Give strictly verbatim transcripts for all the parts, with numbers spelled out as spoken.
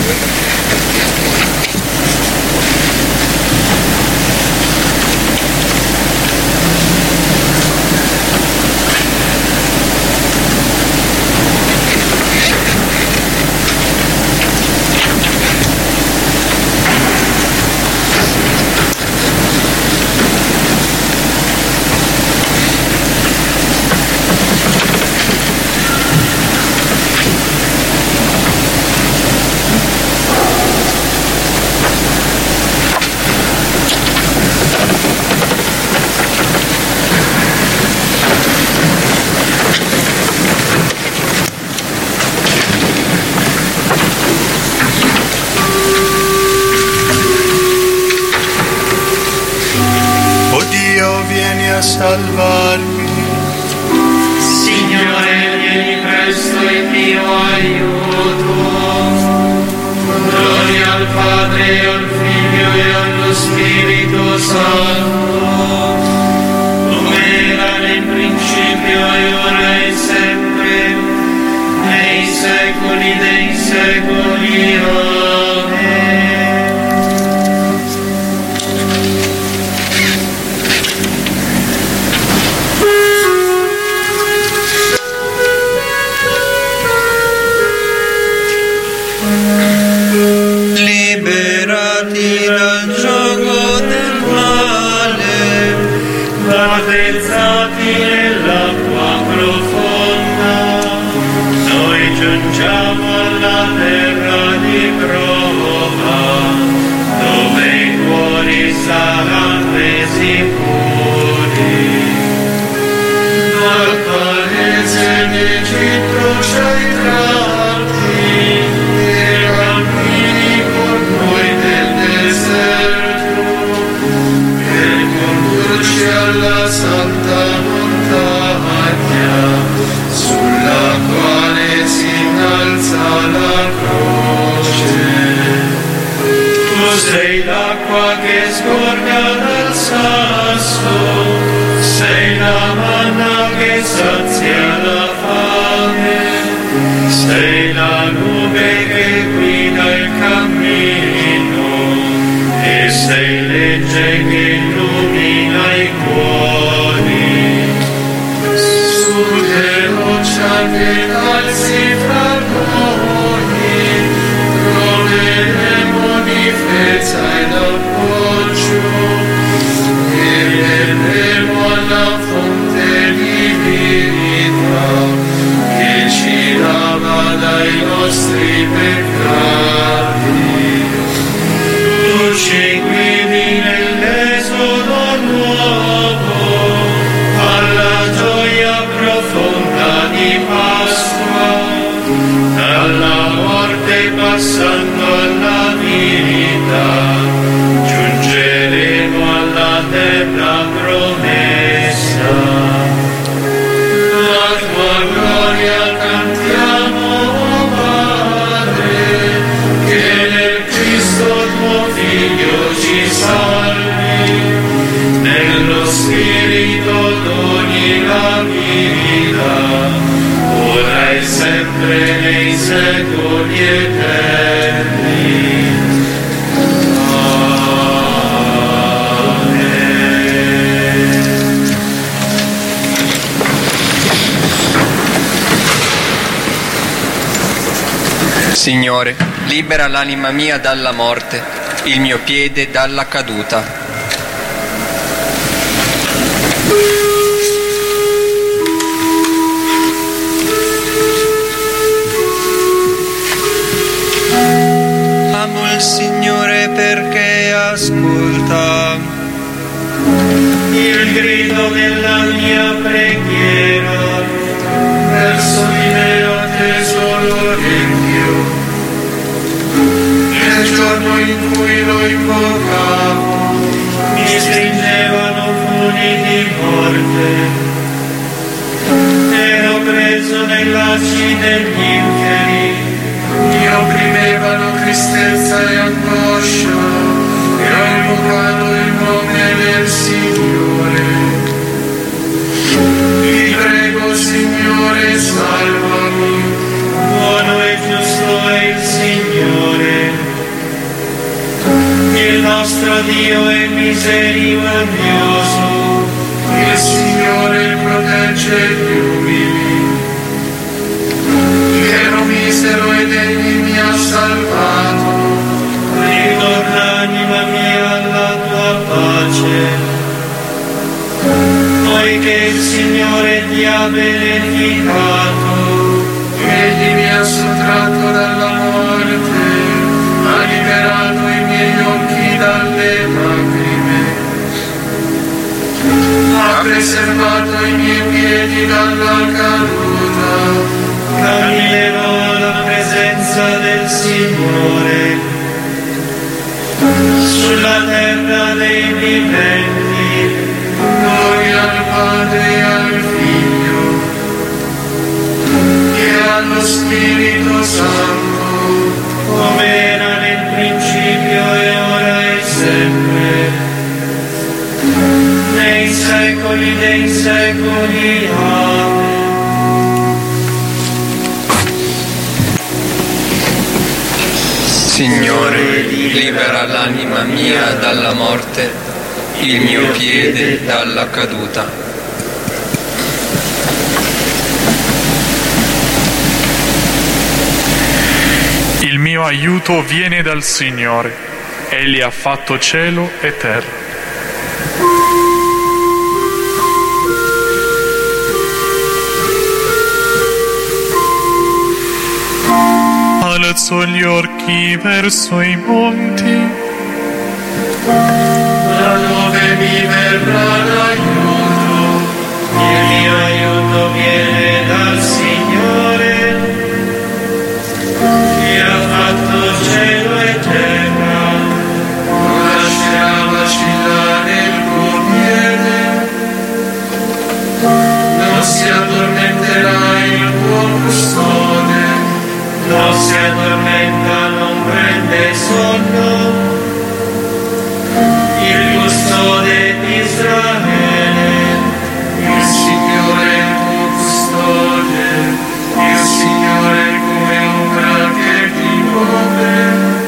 Salvarmi. Signore, vieni presto in mio aiuto. Gloria al Padre, al Figlio e allo Spirito Santo, come era nel principio e ora e sempre, nei secoli dei secoli. Amen. Liberati dal gioco del male, battezzati nell'acqua profonda, noi giungiamo alla terra di prova, dove i cuori saranno resi puri. Dal paese d'Egitto ci hai tratti, e cammini con noi nel deserto, per condurci alla santa montagna, sulla quale si innalza la croce. Tu sei l'acqua che sgorga dal sasso, sei la manna che sazia la fame, sei la nube che guida il cammino, e sei legge che illumina i cuori. Su che roccia che calzi fra noi, troveremo difesa ed appoggio, e verremo alla fonte di vita, che ci lava dai nostri peccati. Tu ci guidi nell'esodo nuovo, alla gioia profonda di Pasqua, dalla morte passando alla vita, giungeremo alla terra promessa. La tua gloria cantiamo, o Padre, che nel Cristo tuo Figlio ci salvi, nello Spirito doni la vita, ora e sempre nei secoli eterni. Signore, libera l'anima mia dalla morte, il mio piede dalla caduta. amo il Signore perché ascolta il grido della mia preghiera, verso di me ho teso l'orecchio. Nel giorno in cui lo invocavo, mi stringevano funi di morte. Ero preso nei lacci degli inferi, mi opprimevano tristezza e angoscia, e ho invocato il nome del Signore. Ti prego, Signore, salvami, buono e giusto è il Signore. nostro Dio è misericordioso, il Signore protegge gli umili. Che ero misero ed Egli mi ha salvato. Ritorna anima mia alla tua pace, poiché il Signore ti ha beneficato. Egli mi ha sottratto dalla morte, ha liberato i miei occhi dalle lacrime, ha preservato i miei piedi dalla caduta. Camminerò alla presenza del Signore, sulla terra dei viventi. Gloria al Padre e al Figlio e allo Spirito Santo, come era nel principio e ora e sempre, nei secoli dei secoli. Amen. Signore, libera l'anima mia dalla morte, il mio piede dalla caduta. Il mio aiuto viene dal Signore, Egli ha fatto cielo e terra. Alzo gli occhi verso i monti, da dove mi verrà l'aiuto. Il mio aiuto viene dal Signore, che ha fatto cielo e terra. Non lascerà vacillare il tuo piede, non si addormenterà il tuo custode. Non si addormenta, non prende sonno, il custode di Israele. Il Signore è il tuo custode, il Signore è come ombra che ti copre,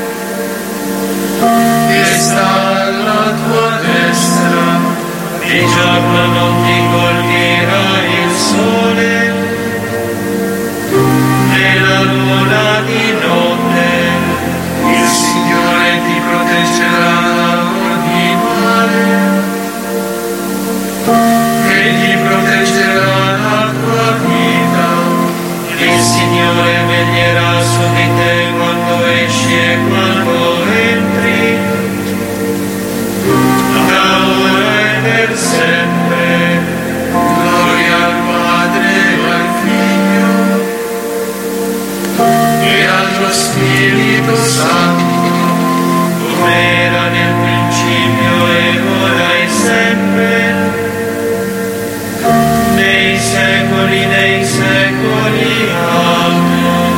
e sta alla tua destra. Di giorno non ti colpirà il sole, la luna di notte. Il Signore ti proteggerà da ogni male, Egli proteggerà la tua vita. Il Signore veglierà su di te quando esci e quando entri, da ora e per sempre. Gloria al Padre e al Figlio e allo Spirito Santo, come era nel principio e ora e sempre, nei secoli dei secoli. Amen.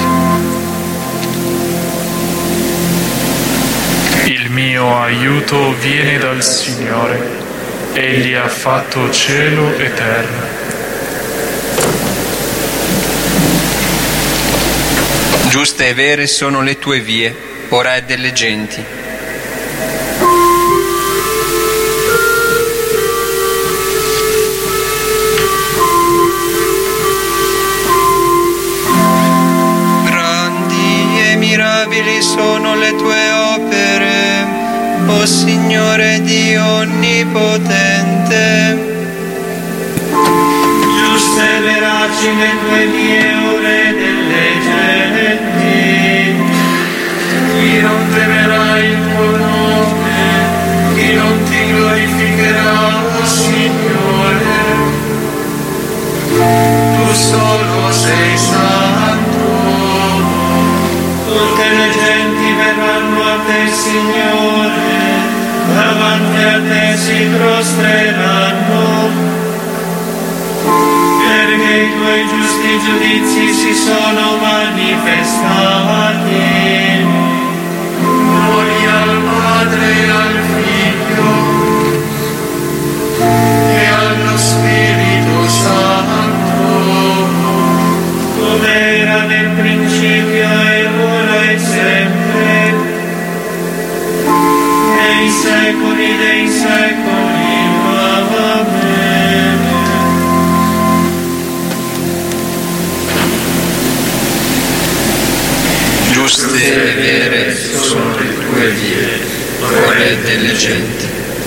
il mio aiuto viene dal Signore, Egli ha fatto cielo e terra. Giuste e vere sono le tue vie, o Re delle genti. Grandi e mirabili sono le tue opere, o Signore Dio onnipotente. Giuste e veraci le tue vie, o Re delle genti. Chi non temerà il tuo nome, chi non ti glorificherà, o Signore. Tu solo sei santo. Tutte le genti verranno a te, Signore, davanti a te si prostreranno, perché i tuoi giusti giudizi si sono manifestati. Gloria al Padre e al Figlio e allo Spirito Santo, come era nel principio e ora e sempre, nei secoli dei secoli. Amen. Giuste e vere sono le tue vie, Re delle genti.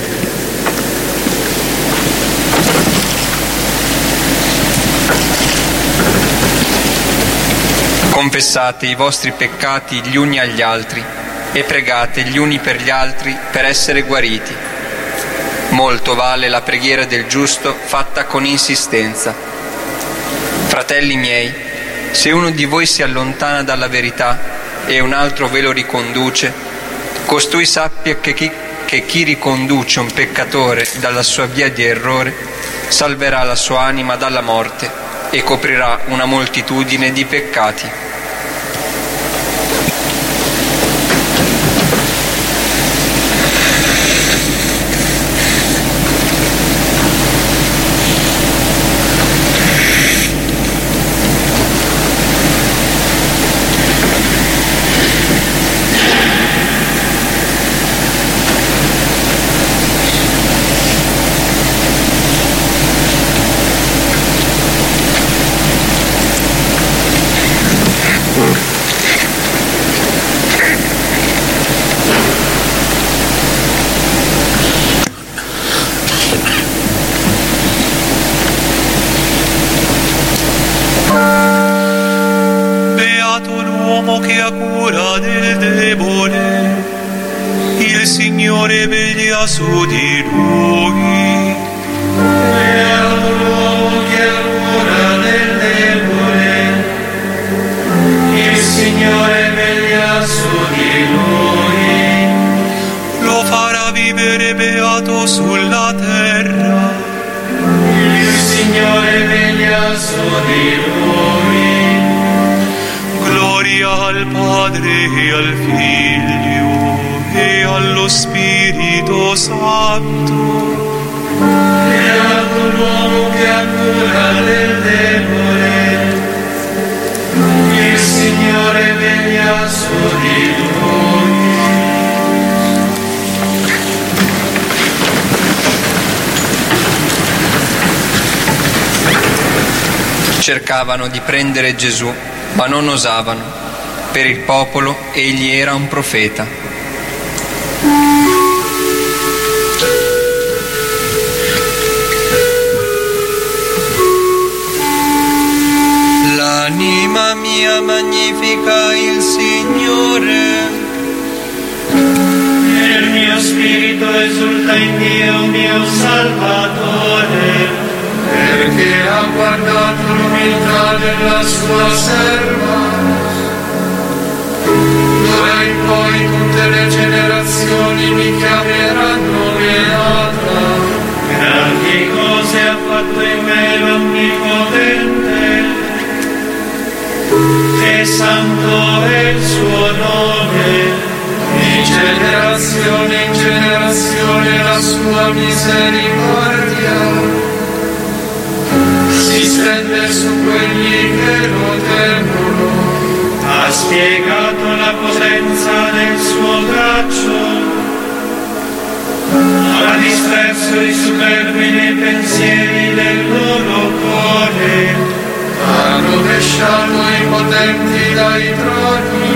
Confessate i vostri peccati gli uni agli altri e pregate gli uni per gli altri per essere guariti. Molto vale la preghiera del giusto fatta con insistenza. Fratelli miei, se uno di voi si allontana dalla verità e un altro ve lo riconduce, costui sappia che chi, che chi riconduce un peccatore dalla sua via di errore salverà la sua anima dalla morte e coprirà una moltitudine di peccati. Che ha cura del debole, il Signore veglia su di lui. Beato l'uomo che ha cura del debole, il Signore veglia su di lui. Lo farà vivere beato sulla terra. Il Signore veglia su di lui. Gloria al Padre e al Figlio e allo Spirito Santo. Beato l'uomo che ha cura del debole, il Signore veglia su di lui. Cercavano di prendere Gesù, ma non osavano. Per il popolo egli era un profeta. L'anima mia magnifica il Signore. E il mio spirito esulta in Dio mio Salvatore, perché ha guardato l'umiltà della sua serva. D'ora in poi tutte le generazioni mi chiameranno beata. Grandi cose ha fatto in me l'Onnipotente, che santo è il suo nome. Di generazione in generazione la sua misericordia si stende su quelli che lo temono. Ha spiegato la potenza del suo braccio, ha disperso i superbi nei pensieri del loro cuore, ha rovesciato i potenti dai troni,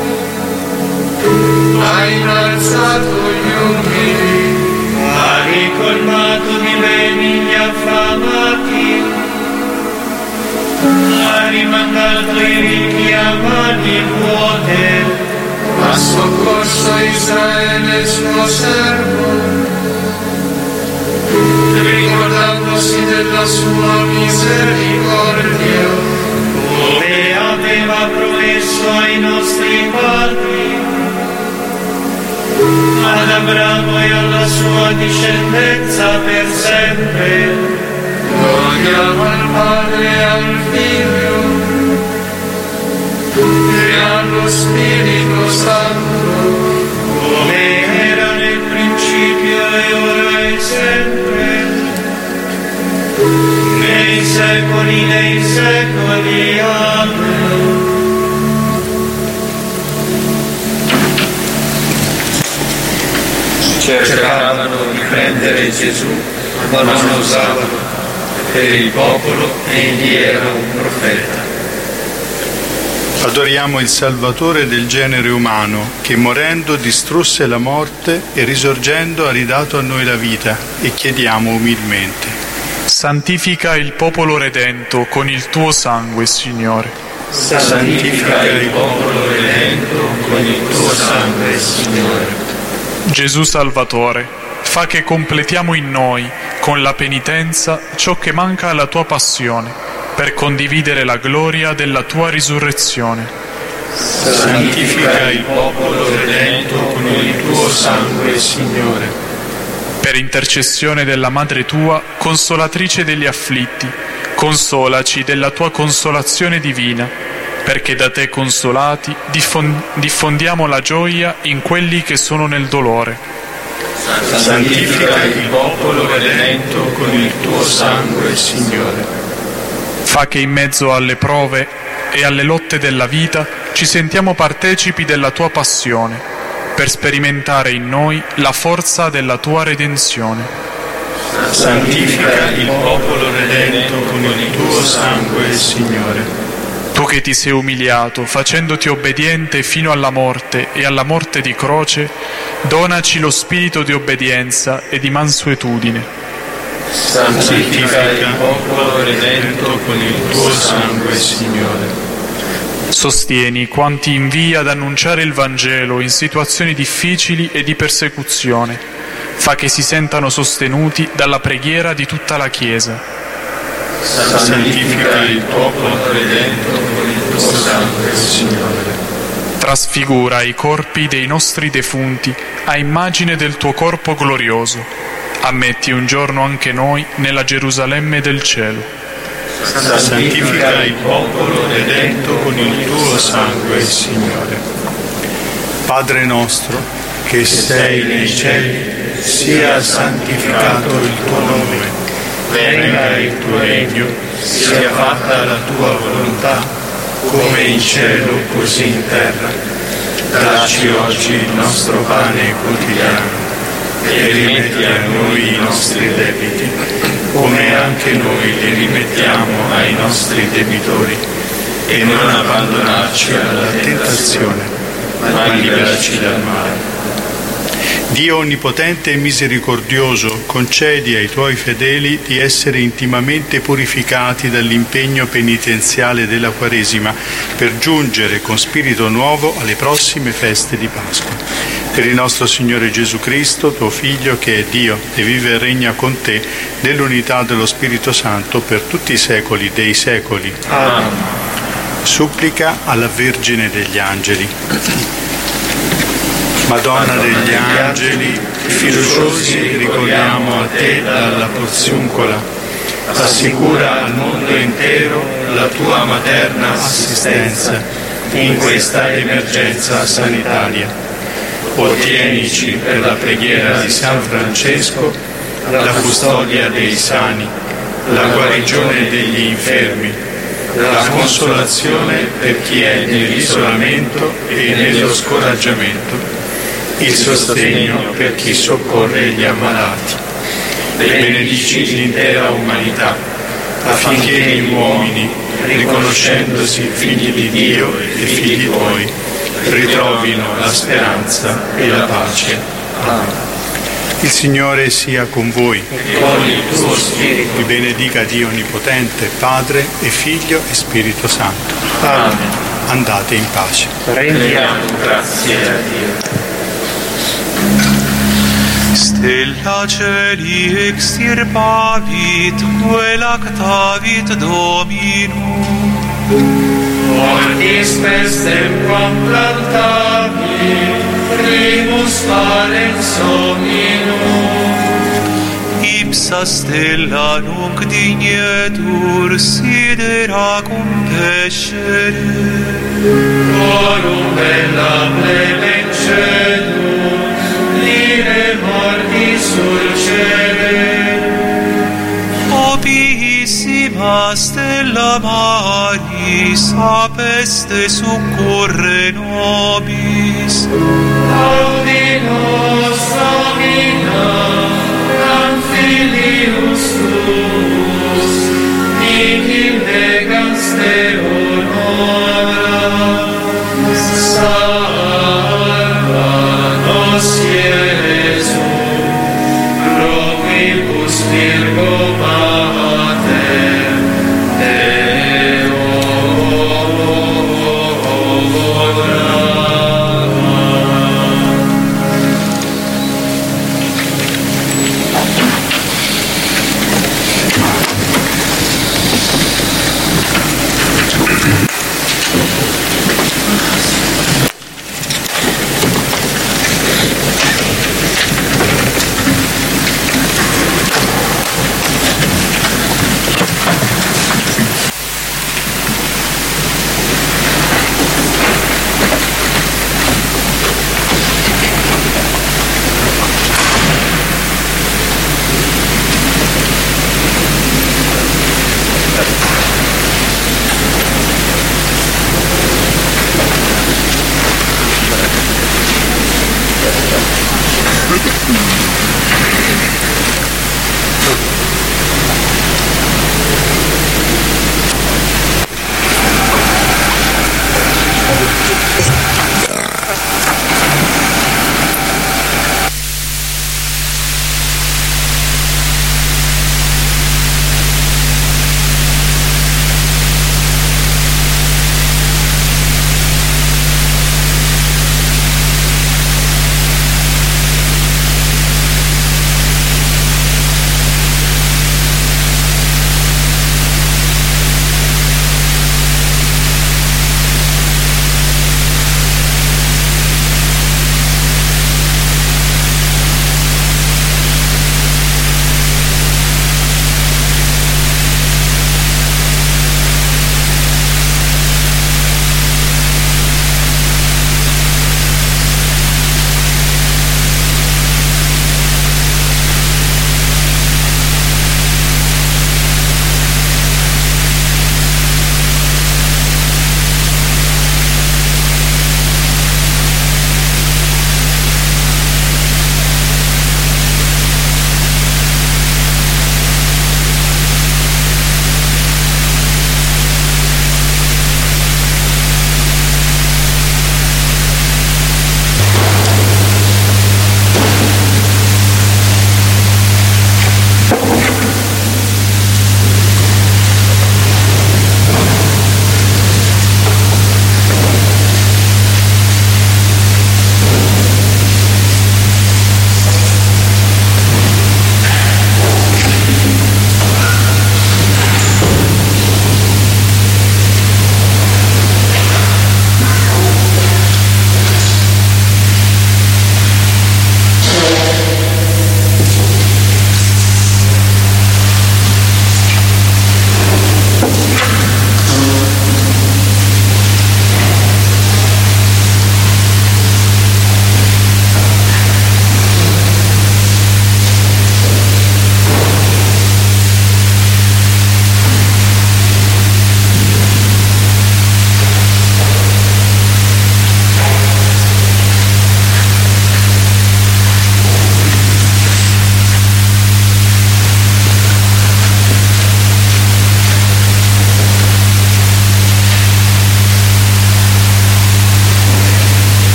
ha innalzato gli umili, ha ricolmato di beni gli affamati, ha rimandato i ricchi a mani vuote, ha soccorso Israele suo servo, ricordandosi della sua misericordia, come aveva promesso ai nostri padri, ad Abramo e alla sua discendenza per sempre. Gloria al Padre e al Figlio e allo Spirito Santo, come era nel principio e ora e sempre, nei secoli dei secoli. Amen. cercavano di prendere Gesù, ma non osavano. Per il popolo egli era un profeta. Adoriamo il Salvatore del genere umano, che morendo distrusse la morte e risorgendo ha ridato a noi la vita, e chiediamo umilmente: santifica il popolo redento con il tuo sangue, Signore. Santifica il popolo redento con il tuo sangue, Signore. Gesù Salvatore, fa che completiamo in noi, con la penitenza, ciò che manca alla tua passione, per condividere la gloria della tua risurrezione. Santifica il popolo redento con il tuo sangue, Signore. Per intercessione della Madre tua, consolatrice degli afflitti, consolaci della tua consolazione divina, perché da te consolati diffondiamo la gioia in quelli che sono nel dolore. Santifica il popolo redento con il tuo sangue, Signore. Fa che in mezzo alle prove e alle lotte della vita ci sentiamo partecipi della tua passione, per sperimentare in noi la forza della tua redenzione. Santifica il popolo redento con il tuo sangue, Signore. Tu che ti sei umiliato, facendoti obbediente fino alla morte e alla morte di croce, donaci lo spirito di obbedienza e di mansuetudine. Santifica il popolo redento con il tuo sangue, Signore. Sostieni quanti invia ad annunciare il Vangelo in situazioni difficili e di persecuzione. Fa che si sentano sostenuti dalla preghiera di tutta la Chiesa. Santifica il popolo redento con il tuo sangue, Signore. Trasfigura i corpi dei nostri defunti a immagine del tuo corpo glorioso. Ammetti un giorno anche noi nella Gerusalemme del cielo. Santifica il popolo redento con il tuo sangue, Signore. Padre nostro, che sei nei cieli, sia santificato il tuo nome. Venga il tuo regno, sia fatta la tua volontà, come in cielo così in terra. Dacci oggi il nostro pane quotidiano e rimetti a noi i nostri debiti, come anche noi li rimettiamo ai nostri debitori, e non abbandonarci alla tentazione, ma liberaci dal male. Dio onnipotente e misericordioso, concedi ai tuoi fedeli di essere intimamente purificati dall'impegno penitenziale della Quaresima per giungere con spirito nuovo alle prossime feste di Pasqua. Per il nostro Signore Gesù Cristo, tuo Figlio, che è Dio e vive e regna con te nell'unità dello Spirito Santo per tutti i secoli dei secoli. Amen. Supplica alla Vergine degli Angeli. Madonna degli Angeli, fiduciosi ricorriamo a te dalla porziuncola. Assicura al mondo intero la tua materna assistenza in questa emergenza sanitaria. Ottienici per la preghiera di San Francesco la custodia dei sani, la guarigione degli infermi, la consolazione per chi è nell'isolamento e nello scoraggiamento, il sostegno per chi soccorre gli ammalati. Benedici l'intera umanità, affinché gli uomini, riconoscendosi figli di Dio e figli tuoi, ritrovino la speranza e la pace. Amen. Il Signore sia con voi. E con il tuo spirito. Vi benedica Dio Onnipotente, Padre e Figlio e Spirito Santo. Amen. Andate in pace. Rendiamo grazie a Dio. Stella celi extirpavit, quae lactavit Dominum. Mortis pestem quam plantavi, primus valens hominum. Ipsa stella nunc dignetur sidera cum pescere. Corum bella plebencedur, lire mortis sulcere. Opissima stella Maris, saper peste succurre nobis. Audi nos Domina, an filius tuus, nihil degas Deo nobis.